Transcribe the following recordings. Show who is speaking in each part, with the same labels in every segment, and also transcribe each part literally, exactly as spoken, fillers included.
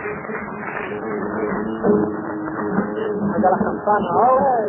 Speaker 1: Venga las campanas, ahora.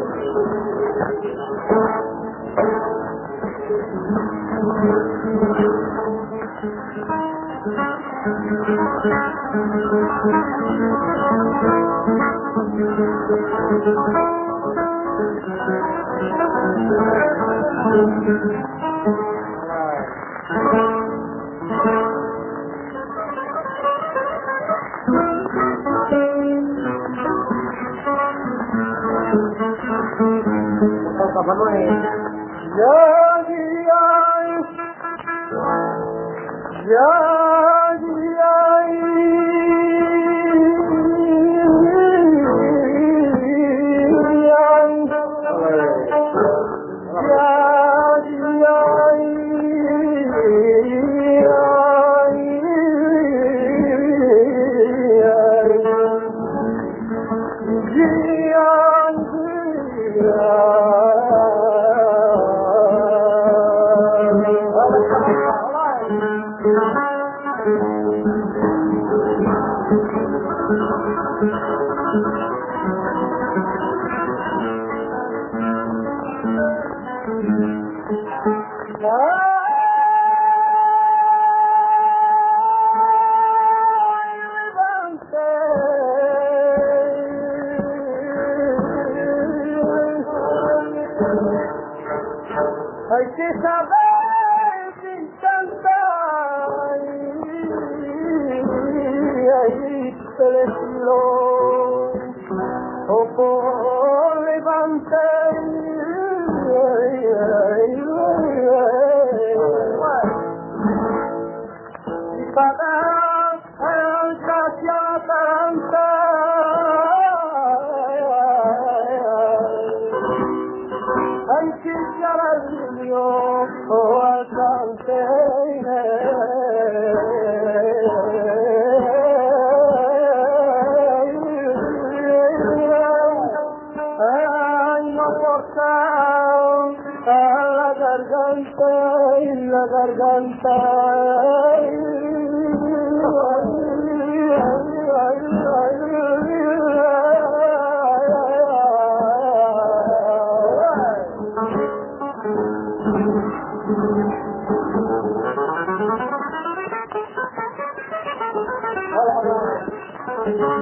Speaker 1: Hay que saber cantar y ahí se desfiló o por levantar y para alcanzar hay que echar al niño o al ay, no cortar a la garganta y la garganta. Hola, hola.